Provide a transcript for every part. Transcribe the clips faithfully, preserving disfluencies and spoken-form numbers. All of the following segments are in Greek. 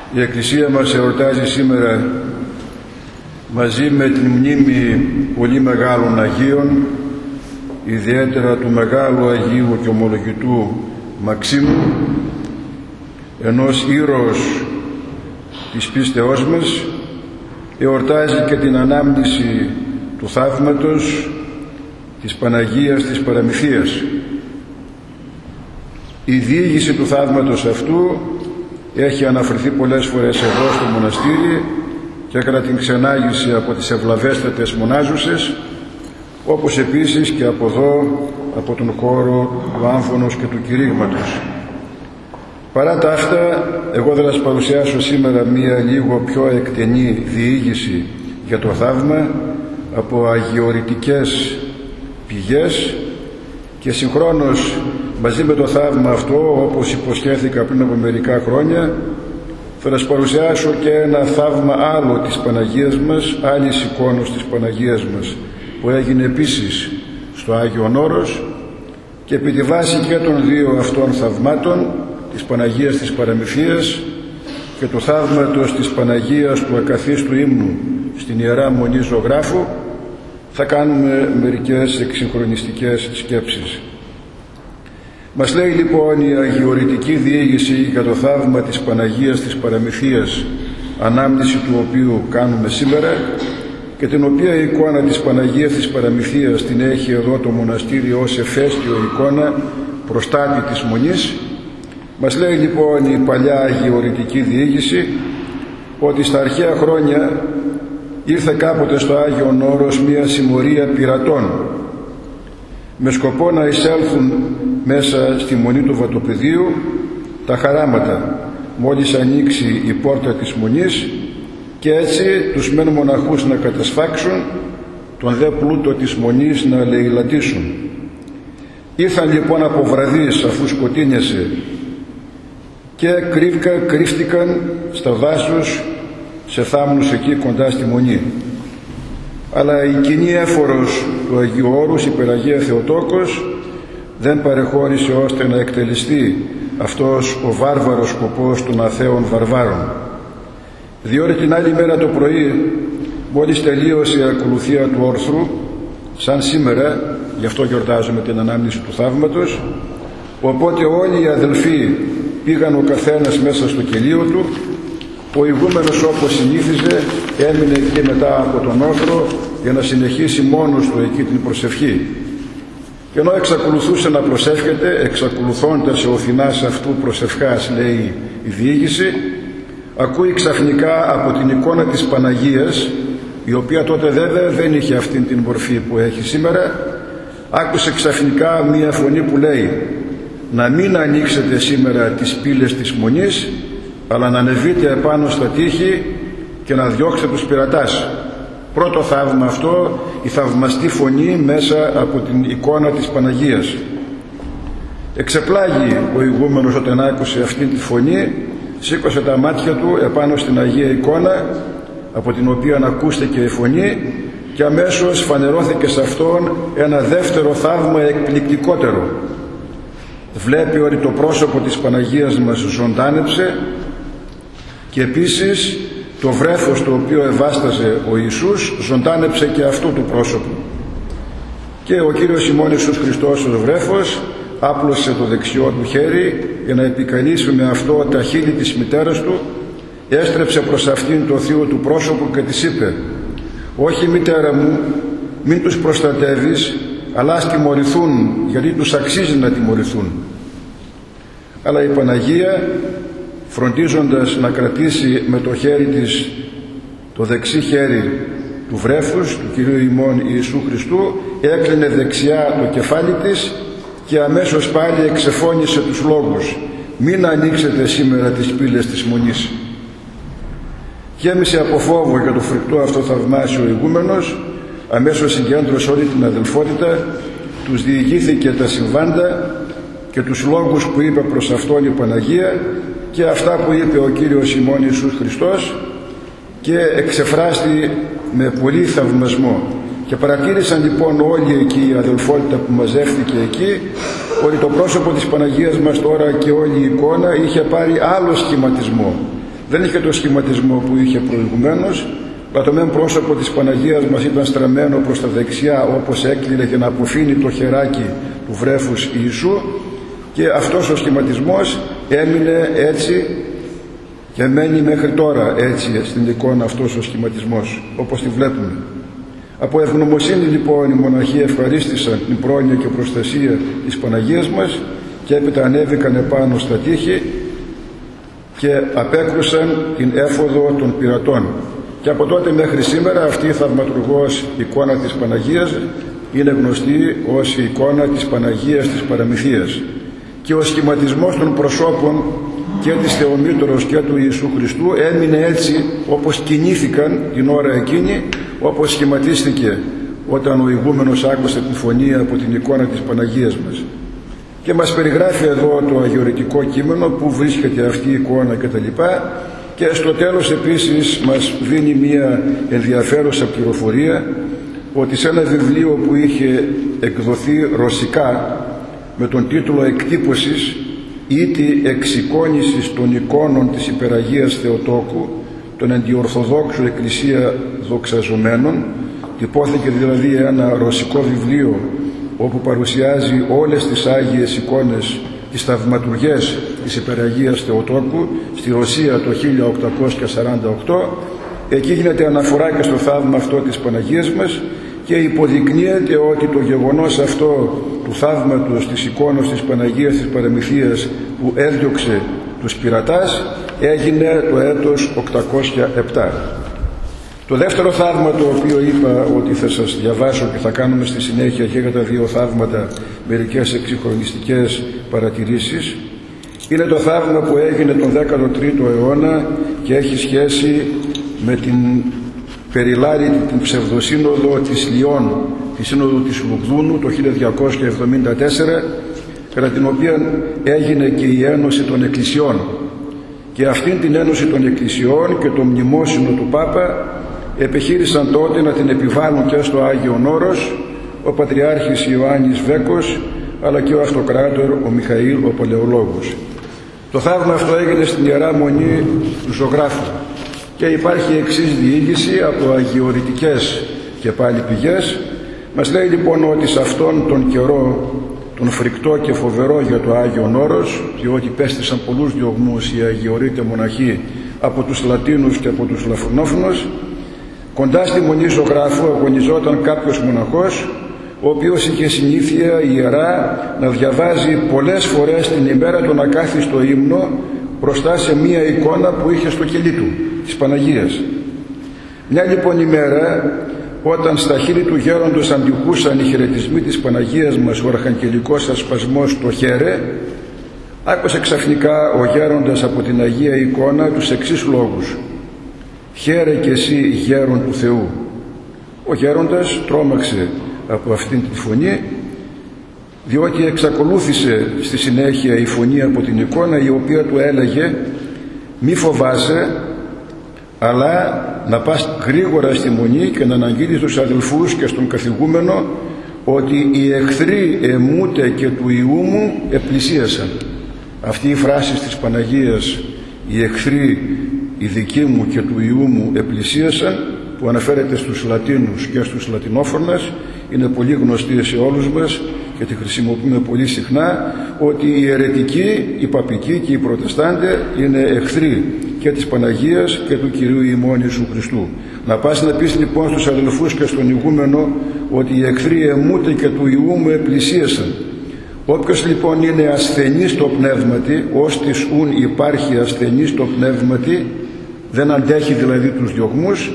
Η Εκκλησία μας εορτάζει σήμερα μαζί με την μνήμη πολύ μεγάλων Αγίων, ιδιαίτερα του Μεγάλου Αγίου και Ομολογητού Μαξίμου, ενός ήρωος της πίστεώς μας. Εορτάζει και την ανάμνηση του θαύματος της Παναγίας της Παραμυθίας. Η διήγηση του θαύματος αυτού έχει αναφερθεί πολλές φορές εδώ στο μοναστήρι και κατά την ξενάγηση από τις ευλαβέστατες μονάζουσες, όπως επίσης και από εδώ, από τον χώρο του Άμφωνος και του κηρύγματος. Παρά τα αυτά, εγώ θα σας παρουσιάσω σήμερα μία λίγο πιο εκτενή διήγηση για το θαύμα από αγιορητικές πηγές και συγχρόνως μαζί με το θαύμα αυτό, όπως υποσχέθηκα πριν από μερικά χρόνια, θα σας παρουσιάσω και ένα θαύμα άλλο της Παναγίας μας, άλλης εικόνος της Παναγίας μας, που έγινε επίσης στο Άγιον Όρος, και επί τη βάση και των δύο αυτών θαυμάτων, της Παναγίας της Παραμυθίας και του θαύματος της Παναγίας του Ακαθίστου Ύμνου στην Ιερά Μονή Ζωγράφου, θα κάνουμε μερικές εξυγχρονιστικές σκέψεις. Μας λέει λοιπόν η αγιορητική διήγηση για το θαύμα της Παναγίας της Παραμυθίας, ανάμνηση του οποίου κάνουμε σήμερα, και την οποία η εικόνα της Παναγίας της Παραμυθίας την έχει εδώ το μοναστήριο ως εφέστιο εικόνα προστάτη της Μονής. Μας λέει λοιπόν η παλιά αγιορητική διήγηση ότι στα αρχαία χρόνια ήρθε κάποτε στο Άγιον Όρος μία συμμορία πειρατών με σκοπό να εισέλθουν μέσα στη Μονή του Βατοπεδίου τα χαράματα μόλις ανοίξει η πόρτα της Μονής, και έτσι τους μεν μοναχούς να κατασφάξουν, τον δε πλούτο της Μονής να λαιλατίσουν. Ήρθαν λοιπόν από βραδείς, αφού σκοτίνιασε, και κρύβκα, κρύφτηκαν στα δάσους σε θάμνους εκεί κοντά στη Μονή. Αλλά η κοινή έφορος του Αγίου Όρους, η Περαγία Θεοτόκος, δεν παρεχώρησε ώστε να εκτελεστεί αυτός ο βάρβαρος σκοπός των αθέων βαρβάρων. Διότι την άλλη μέρα το πρωί, μόλις τελείωσε η ακολουθία του όρθρου, σαν σήμερα, γι' αυτό γιορτάζουμε την ανάμνηση του θαύματος, οπότε όλοι οι αδελφοί πήγαν ο καθένας μέσα στο κελίο του. Ο ηγούμενος, όπως συνήθιζε, έμεινε εκεί μετά από τον όρθρο για να συνεχίσει μόνος του εκεί την προσευχή. Και ενώ εξακολουθούσε να προσεύχεται, εξακολουθώντας ο Θηνάς αυτού προσευχάς, λέει η διήγηση, ακούει ξαφνικά από την εικόνα της Παναγίας, η οποία τότε βέβαια δεν είχε αυτήν την μορφή που έχει σήμερα, άκουσε ξαφνικά μία φωνή που λέει: να μην ανοίξετε σήμερα τις πύλες της Μονής, αλλά να ανεβείτε επάνω στα τείχη και να διώξετε τους πειρατάς. Πρώτο θαύμα αυτό, η θαυμαστή φωνή μέσα από την εικόνα της Παναγίας. Εξεπλάγει ο ηγούμενος όταν άκουσε αυτή τη φωνή, σήκωσε τα μάτια του επάνω στην Αγία εικόνα από την οποία ακούστηκε η φωνή, και αμέσως φανερώθηκε σε αυτόν ένα δεύτερο θαύμα εκπληκτικότερο. Βλέπει ότι το πρόσωπο της Παναγίας μας ζωντάνεψε, και επίσης το βρέφος το οποίο ευάσταζε ο Ιησούς ζωντάνεψε και αυτό το πρόσωπο. Και ο Κύριος ημών Ιησούς Χριστός ως βρέφος άπλωσε το δεξιό του χέρι για να επικαλήσει με αυτό τα χείλη της μητέρας του, έστρεψε προς αυτήν το θείο του πρόσωπο και της είπε: όχι μητέρα μου, μην τους προστατεύεις, αλλά ας τιμωρηθούν, γιατί τους αξίζει να τιμωρηθούν. Αλλά η Παναγία, φροντίζοντας να κρατήσει με το χέρι της το δεξί χέρι του βρέφους του Κυρίου ημών Ιησού Χριστού, έκλεινε δεξιά το κεφάλι της και αμέσως πάλι εξεφώνησε τους λόγους: μην ανοίξετε σήμερα τις πύλες της Μονής. Γέμισε από φόβο για το φρικτό αυτό θαυμάσιο ηγούμενος, αμέσως συγκέντρωσε όλη την αδελφότητα, τους διηγήθηκε τα συμβάντα και τους λόγους που είπε προς αυτόν η Παναγία και αυτά που είπε ο Κύριος ημών Ιησούς Χριστός, και εξεφράστη με πολύ θαυμασμό. Και παρατήρησαν λοιπόν όλοι εκεί, η αδελφότητα που μαζεύτηκε εκεί, ότι το πρόσωπο της Παναγίας μας τώρα και όλη η εικόνα είχε πάρει άλλο σχηματισμό. Δεν είχε το σχηματισμό που είχε προηγουμένως, αλλά το μεν πρόσωπο της Παναγίας μας ήταν στραμμένο προς τα δεξιά, όπως έκλεινε για να αποφύνει το χεράκι του βρέφους Ιησού, και αυτός ο σχηματισμός έμεινε έτσι και μένει μέχρι τώρα έτσι στην εικόνα αυτός ο σχηματισμός, όπως τη βλέπουμε. Από ευγνωμοσύνη λοιπόν οι μοναχοί ευχαρίστησαν την πρόνοια και προστασία της Παναγίας μας και έπειτα ανέβηκαν επάνω στα τείχη και απέκρουσαν την έφοδο των πειρατών. Και από τότε μέχρι σήμερα αυτή η θαυματουργός εικόνα της Παναγίας είναι γνωστή ως η εικόνα της Παναγίας της Παραμυθίας. Και ο σχηματισμός των προσώπων και της Θεομήτωρος και του Ιησού Χριστού έμεινε έτσι όπως κινήθηκαν την ώρα εκείνη, όπως σχηματίστηκε όταν ο ηγούμενος άκουσε τη φωνή από την εικόνα της Παναγίας μας. Και μας περιγράφει εδώ το αγιορητικό κείμενο που βρίσκεται αυτή η εικόνα κτλ. Και στο τέλος επίσης μας δίνει μια ενδιαφέρουσα πληροφορία ότι σε ένα βιβλίο που είχε εκδοθεί ρωσικά με τον τίτλο «Εκτύπωσης ή τη εξεικόνησης των εικόνων της Υπεραγίας Θεοτόκου των αντιορθοδόξου εκκλησία δοξαζομένων», τυπώθηκε δηλαδή ένα ρωσικό βιβλίο όπου παρουσιάζει όλες τις Άγιες εικόνες, τις θαυματουργές της Υπεραγίας Θεοτόκου στη Ρωσία το χίλια οκτακόσια σαράντα οκτώ. Εκεί γίνεται αναφορά και στο θαύμα αυτό της Παναγίας μας και υποδεικνύεται ότι το γεγονός αυτό του θαύματος της εικόνας της Παναγίας της Παραμυθίας που έδιωξε τους πειρατάς έγινε το έτος οκτακόσια επτά. Το δεύτερο θαύμα το οποίο είπα ότι θα σας διαβάσω και θα κάνουμε στη συνέχεια και για τα δύο θαύματα μερικές εξυγχρονιστικές παρατηρήσεις, είναι το θαύμα που έγινε τον δέκατο τρίτο αιώνα και έχει σχέση με την περιλάρητη την ψευδοσύνοδο της Λιών, τη σύνοδο της Λουκδούνου το χίλια διακόσια εβδομήντα τέσσερα, κατά την οποία έγινε και η Ένωση των Εκκλησιών. Και αυτήν την Ένωση των Εκκλησιών και το μνημόσυνο του Πάπα επιχείρησαν τότε να την επιβάλλουν και στο Άγιον Όρος ο Πατριάρχης Ιωάννης Βέκος, αλλά και ο Αυτοκράτορ ο Μιχαήλ ο Παλαιολόγος. Το θαύμα αυτό έγινε στην Ιερά Μονή του Ζωγράφου και υπάρχει εξής διήγηση από αγιορητικές και πάλι πηγές. Μας λέει λοιπόν ότι σε αυτόν τον καιρό, τον φρικτό και φοβερό για το Άγιον Όρος, διότι πέστησαν πολλούς διωγμούς οι αγιορείτε μοναχοί από τους Λατίνους και από τους Λαφρονόφωνους, κοντά στη Μονή Ζωγράφου αγωνιζόταν κάποιος μοναχός, ο οποίος είχε συνήθεια ιερά να διαβάζει πολλές φορές την ημέρα τον ακάθιστο ύμνο μπροστά σε μία εικόνα που είχε στο κελί του, της Παναγίας. Μια λοιπόν ημέρα, όταν στα χείλη του γέροντος αντικούσαν οι χαιρετισμοί της Παναγίας μας ο αρχαγγελικός ασπασμός στο χέρε, άκουσε ξαφνικά ο γέροντας από την Αγία εικόνα τους εξής λόγους: «Χαίρε κι εσύ γέρον του Θεού». Ο γέροντας τρόμαξε από αυτήν τη φωνή, διότι εξακολούθησε στη συνέχεια η φωνή από την εικόνα, η οποία του έλεγε «Μη φοβάσαι, αλλά να πας γρήγορα στη Μονή και να αναγγείλεις στους αδελφούς και στον καθηγούμενο ότι οι εχθροί εμούτε και του Ιού μου επλησίασαν». Αυτή η φράση της Παναγίας, «οι εχθροί οι δικοί μου και του Ιού μου επλησίασαν», που αναφέρεται στους Λατίνους και στους Λατινόφωνες, είναι πολύ γνωστή σε όλους μας και τη χρησιμοποιούμε πολύ συχνά, ότι οι αιρετικοί, οι παπικοί και οι προτεστάντε είναι εχθροί και της Παναγίας και του Κυρίου ημών Ιησού Χριστού. Να πας να πεις λοιπόν στους αδελφούς και στον ηγούμενο ότι οι εχθροί εμούτε και του Ιού μου επλησίασαν. Όποιος λοιπόν είναι ασθενής στο πνεύματι, ως της ουν υπάρχει ασθενής στο πνεύματι, δεν αντέχει δηλαδή τους διωγμούς,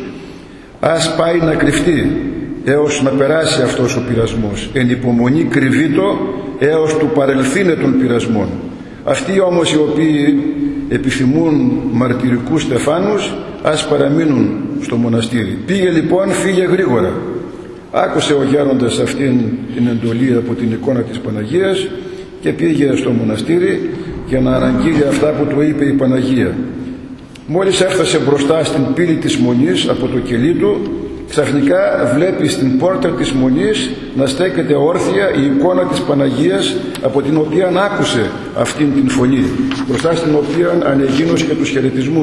ας πάει να κρυφτεί έως να περάσει αυτός ο πειρασμός. Εν υπομονή κρυβείτο έως του παρελθύνε των πειρασμών. Αυτοί όμως οι οποίοι επιθυμούν μαρτυρικούς στεφάνους, ας παραμείνουν στο μοναστήρι. Πήγε λοιπόν, φύγε γρήγορα. Άκουσε ο γέροντας αυτήν την εντολή από την εικόνα της Παναγίας και πήγε στο μοναστήρι για να αναγγείλει αυτά που του είπε η Παναγία. Μόλις έφτασε μπροστά στην πύλη της Μονής από το κελί του, ξαφνικά βλέπει στην πόρτα της Μονής να στέκεται όρθια η εικόνα της Παναγίας, από την οποία άκουσε αυτήν την φωνή, μπροστά στην οποία ανεγίνωσε και τους χαιρετισμούς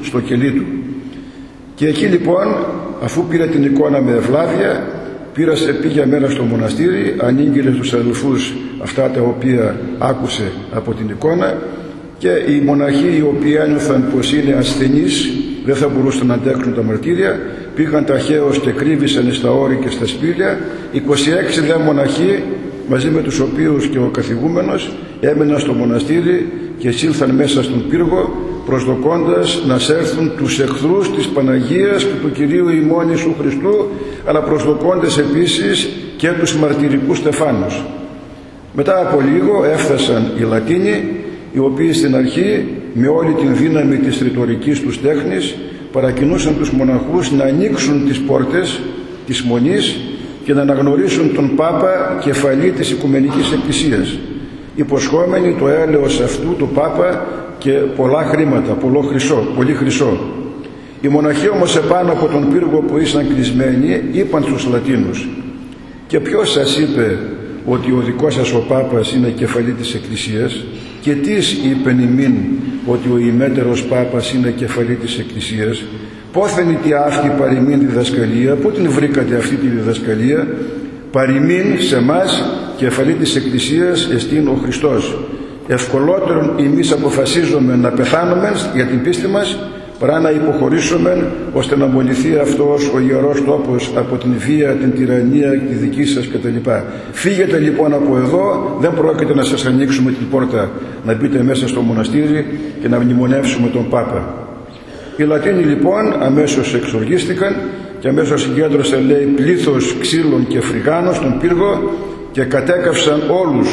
στο κελί του. Και εκεί λοιπόν, αφού πήρε την εικόνα με ευλάβεια, πήρασε, πήγε μέρα στο μοναστήρι, ανήγγειλε στους αδελφούς αυτά τα οποία άκουσε από την εικόνα, και οι μοναχοί οι οποίοι ένιωθαν πως είναι ασθενείς, δεν θα μπορούσαν να αντέξουν τα μαρτύρια, πήγαν ταχαίως και κρύβησαν στα όρη και στα σπήλια. είκοσι έξι δε μοναχοί, μαζί με τους οποίους και ο καθηγούμενος, έμεναν στο μοναστήρι και εισήλθαν μέσα στον πύργο, προσδοκώντας να σέρθουν τους εχθρούς της Παναγίας και του Κυρίου ημών Ιησού Χριστού, αλλά προσδοκώντας επίσης και τους μαρτυρικούς στεφάνους. Μετά από λίγο έφτασαν οι Λατίνοι, οι οποίοι στην αρχή με όλη την δύναμη της ρητορικής τους τέχνης παρακινούσαν τους μοναχούς να ανοίξουν τις πόρτες της Μονής και να αναγνωρίσουν τον Πάπα κεφαλή της Οικουμενικής Εκκλησίας, υποσχόμενοι το έλεος αυτού του Πάπα και πολλά χρήματα, πολλό χρυσό, πολύ χρυσό. Οι μοναχοί όμως επάνω από τον πύργο που ήσαν κλεισμένοι είπαν στους Λατίνους: «Και ποιος σας είπε ότι ο δικός σας ο Πάπας είναι κεφαλή της Εκκλησίας, και τις είπεν ημίν ότι ο ημέτερος Πάπας είναι κεφαλή της Εκκλησίας? Πόθεν τι αυτή παροιμήν διδασκαλία, πού την βρήκατε αυτή τη διδασκαλία? Παροιμήν σε μας κεφαλή της Εκκλησίας εστίν ο Χριστός. Ευκολότερον εμείς αποφασίζουμε να πεθάνουμε για την πίστη μας, παρά να υποχωρήσουμε ώστε να μολυθεί αυτός ο ιερός τόπος από την βία, την τυραννία και τη δική σας κτλ. Φύγετε λοιπόν από εδώ, δεν πρόκειται να σας ανοίξουμε την πόρτα να μπείτε μέσα στο μοναστήρι και να μνημονεύσουμε τον Πάπα». Οι Λατίνοι λοιπόν αμέσως εξοργίστηκαν και αμέσως συγκέντρωσαν, λέει, πλήθος ξύλων και φρυγάνων στον πύργο και κατέκαυσαν όλους,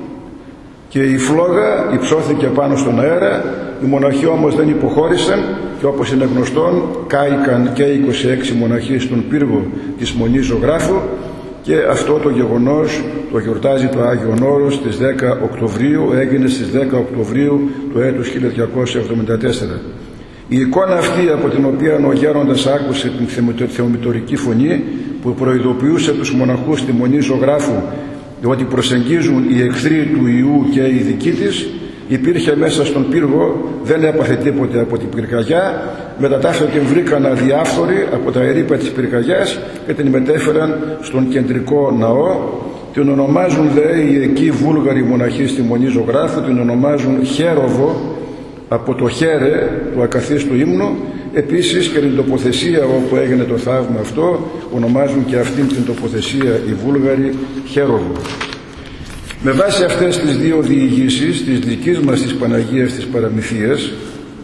και η φλόγα υψώθηκε πάνω στον αέρα. Οι μοναχοί όμως δεν υποχώρησαν και όπως είναι γνωστόν κάηκαν και οι είκοσι έξι μοναχοί στον πύργο της Μονής Ζωγράφου, και αυτό το γεγονός το γιορτάζει το Άγιον Όρος στις δέκα Οκτωβρίου, έγινε στις δέκα Οκτωβρίου του έτους χίλια διακόσια εβδομήντα τέσσερα. Η εικόνα αυτή από την οποία ο γέροντας άκουσε την θεομητορική φωνή που προειδοποιούσε τους μοναχούς στη Μονή Ζωγράφου ότι προσεγγίζουν οι εχθροί του Ιού και οι δικοί της, υπήρχε μέσα στον πύργο, δεν έπαθε τίποτε από την πυρκαγιά. Μετά την βρήκαν αδιάφθορη από τα ερείπα της πυρκαγιάς και την μετέφεραν στον κεντρικό ναό. Την ονομάζουν δε οι εκεί Βούλγαροι μοναχοί στη Μονή Ζωγράφου, την ονομάζουν Χέροβο, από το χέρε του ακαθίστου ύμνου. Επίσης και την τοποθεσία όπου έγινε το θαύμα αυτό ονομάζουν και αυτήν την τοποθεσία οι Βούλγαροι Χέροβο. Με βάση αυτές τις δύο διηγήσεις, της δικής μας της Παναγίας της Παραμυθίας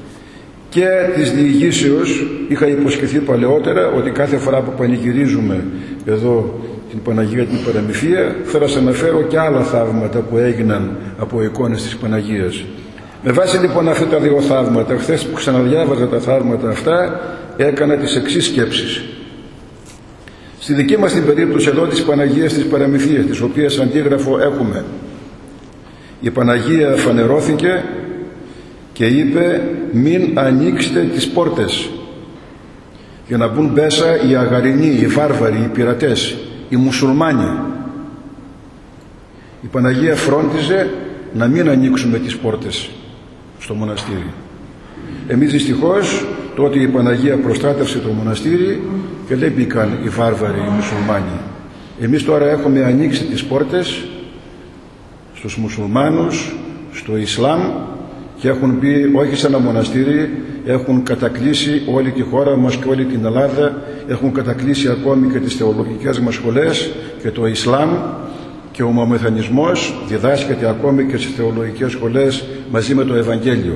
και της διηγήσεως, είχα υποσχεθεί παλαιότερα ότι κάθε φορά που πανηγυρίζουμε εδώ την Παναγία την Παραμυθία θα σας αναφέρω και άλλα θαύματα που έγιναν από εικόνες της Παναγίας. Με βάση λοιπόν αυτά τα δύο θαύματα, χθες που ξαναδιάβαζα τα θαύματα αυτά, έκανα τις εξής σκέψεις. Στη δική μας την περίπτωση εδώ της Παναγίας της Παραμυθίας, της οποίας αντίγραφο έχουμε, η Παναγία φανερώθηκε και είπε μην ανοίξετε τις πόρτες για να μπουν μέσα οι αγαρινοί, οι βάρβαροι, οι πειρατές, οι μουσουλμάνοι. Η Παναγία φρόντιζε να μην ανοίξουμε τις πόρτες στο μοναστήρι. Εμείς δυστυχώς τότε η Παναγία προστάτευσε το μοναστήρι και δεν μπήκαν οι βάρβαροι, οι μουσουλμάνοι. Εμείς τώρα έχουμε ανοίξει τις πόρτες στους μουσουλμάνους, στο Ισλάμ, και έχουν μπει όχι σε ένα μοναστήρι, έχουν κατακλείσει όλη τη χώρα μας και όλη την Ελλάδα, έχουν κατακλείσει ακόμη και τις θεολογικές μας σχολές, και το Ισλάμ και ο μαμεθανισμός διδάσκεται ακόμη και στις θεολογικές σχολές μαζί με το Ευαγγέλιο.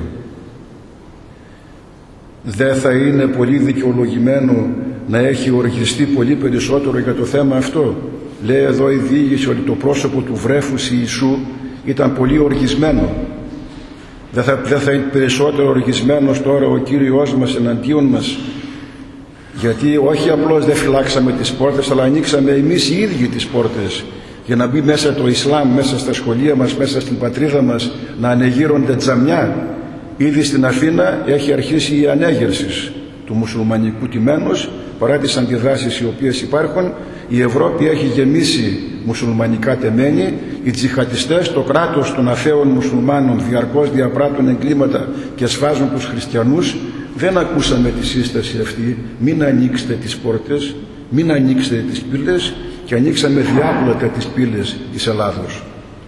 Δεν θα είναι πολύ δικαιολογημένο να έχει οργιστεί πολύ περισσότερο για το θέμα αυτό? Λέει εδώ η διήγηση ότι το πρόσωπο του βρέφους Ιησού ήταν πολύ οργισμένο. Δεν θα, δεν θα είναι περισσότερο οργισμένος τώρα ο Κύριος μας εναντίον μας? Γιατί όχι απλώς δεν φυλάξαμε τις πόρτες, αλλά ανοίξαμε εμείς οι ίδιοι τις πόρτες για να μπει μέσα το Ισλάμ, μέσα στα σχολεία μας, μέσα στην πατρίδα μας, να ανεγείρονται τζαμιά. Ήδη στην Αθήνα έχει αρχίσει η ανέγερση του μουσουλμανικού τιμένος, παρά τις αντιδράσεις οι οποίες υπάρχουν. Η Ευρώπη έχει γεμίσει μουσουλμανικά τεμένη. Οι τζιχατιστές, το κράτος των αθέων μουσουλμάνων, διαρκώς διαπράττουν εγκλήματα και σφάζουν τους χριστιανούς. δεν ακούσαμε τη σύσταση αυτή, μην ανοίξετε τις πόρτες, μην ανοίξετε τις πύλες, και ανοίξαμε διάπλατα τις πύλες της Ελλάδος.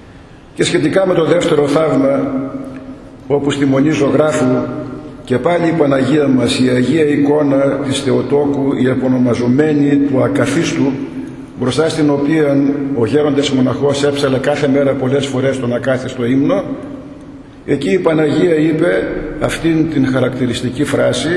Και σχετικά με το δεύτερο θαύμα, όπου στη Μονή Ζωγράφου και πάλι η Παναγία μας, η Αγία εικόνα της Θεοτόκου, η επωνομαζομένη του Ακαθίστου, μπροστά στην οποία ο γέροντας μοναχός έψαλε κάθε μέρα πολλές φορές τον ακάθιστο ύμνο, εκεί η Παναγία είπε αυτήν την χαρακτηριστική φράση: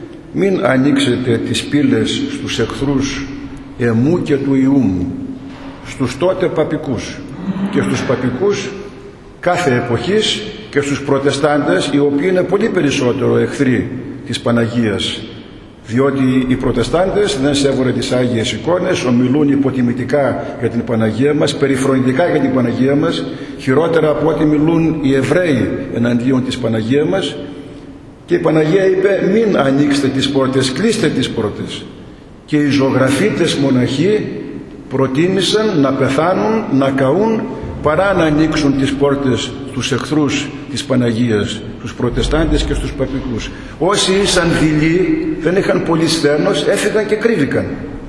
μην ανοίξετε τις πύλες στους εχθρούς εμού και του Ιού μου, στους τότε παπικούς και στους παπικούς κάθε εποχής και στους προτεστάντες, οι οποίοι είναι πολύ περισσότερο εχθροί της Παναγίας, διότι οι προτεστάντες δεν σέβονται τις Άγιες εικόνες, ομιλούν υποτιμητικά για την Παναγία μας, περιφρονητικά για την Παναγία μας, χειρότερα από ό,τι μιλούν οι Εβραίοι εναντίον της Παναγίας μας. Και η Παναγία είπε: μην ανοίξετε τις πόρτες, κλείστε τις πόρτες. Και οι ζωγραφίτες μοναχοί προτίμησαν να πεθάνουν, να καούν, παρά να ανοίξουν τις πόρτες στους εχθρούς της Παναγίας, στους προτεστάντες και στους παπικούς. Όσοι ήσαν δειλοί, δεν είχαν πολύ σθένος, έφυγαν και κρύβηκαν.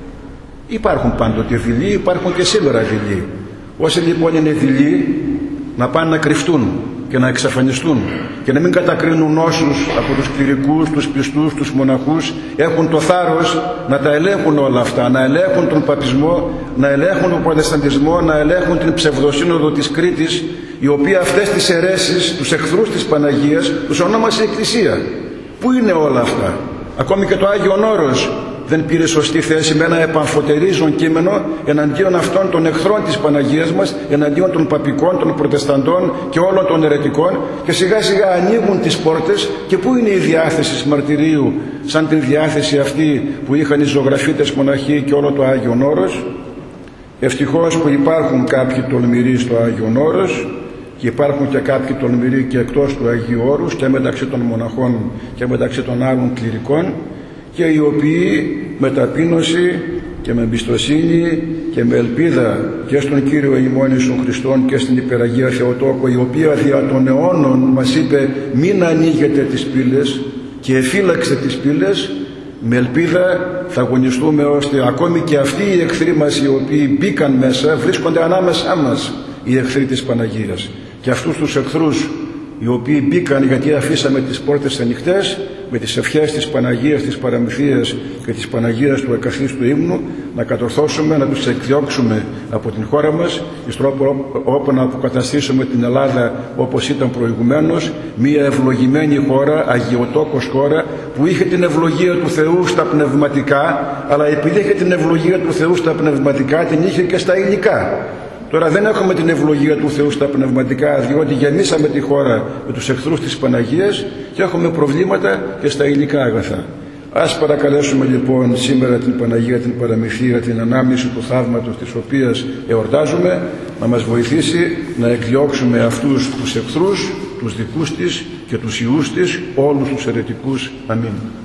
Υπάρχουν πάντοτε δειλοί, υπάρχουν και σήμερα δειλοί. Όσοι λοιπόν είναι δειλοί, να πάνε να κρυφτούν και να εξαφανιστούν και να μην κατακρίνουν όσους από τους κληρικούς, τους πιστούς, τους μοναχούς έχουν το θάρρος να τα ελέγχουν όλα αυτά, να ελέγχουν τον παπισμό, να ελέγχουν τον προτεσταντισμό, να ελέγχουν την ψευδοσύνοδο της Κρήτης, η οποία αυτές τις αιρέσεις, τους εχθρούς της Παναγίας, τους ονόμασε Εκκλησία. Πού είναι όλα αυτά? Ακόμη και το Άγιον Όρος δεν πήρε σωστή θέση με ένα επαμφωτερίζον κείμενο εναντίον αυτών των εχθρών της Παναγίας μας, εναντίον των παπικών, των προτεσταντών και όλων των αιρετικών, και σιγά σιγά ανοίγουν τις πόρτες. Και πού είναι η διάθεση μαρτυρίου σαν την διάθεση αυτή που είχαν οι ζωγραφίτες μοναχοί και όλο το Άγιον Όρος? Ευτυχώς που υπάρχουν κάποιοι τολμηροί στο Άγιον Όρος, και υπάρχουν και κάποιοι τολμηροί και εκτός του Αγίου Όρους, και μεταξύ των μοναχών και μεταξύ των άλλων κληρικών, και οι οποίοι με ταπείνωση και με εμπιστοσύνη και με ελπίδα και στον Κύριο ημών Ιησού Χριστόν και στην Υπεραγία Θεοτόκο, η οποία δια των αιώνων μας είπε μην ανοίγετε τις πύλες και εφύλαξτε τις πύλες, με ελπίδα θα αγωνιστούμε ώστε ακόμη και αυτοί οι εχθροί μας, οι οποίοι μπήκαν μέσα, βρίσκονται ανάμεσά μας, οι εχθροί της Παναγίας. Και αυτούς τους εχθρούς οι οποίοι μπήκαν γιατί αφήσαμε τις πόρτες ανοιχτές, με τις ευχές της Παναγίας, της Παραμυθίας και της Παναγίας του Ακαθίστου ύμνου, να κατορθώσουμε, να τους εκδιώξουμε από την χώρα μας, εις τρόπο όπου να αποκαταστήσουμε την Ελλάδα όπως ήταν προηγουμένως, μια ευλογημένη χώρα, αγιοτόκος χώρα, που είχε την ευλογία του Θεού στα πνευματικά, αλλά επειδή είχε την ευλογία του Θεού στα πνευματικά, την είχε και στα υλικά. Τώρα δεν έχουμε την ευλογία του Θεού στα πνευματικά, διότι γεμίσαμε τη χώρα με τους εχθρούς της Παναγίας και έχουμε προβλήματα και στα υλικά αγαθά. Ας παρακαλέσουμε λοιπόν σήμερα την Παναγία, την Παραμυθία, την ανάμνηση του θαύματος της οποίας εορτάζουμε, να μας βοηθήσει να εκδιώξουμε αυτούς τους εχθρούς, τους δικούς της και τους ιούς της, όλους τους αιρετικούς. Αμήν.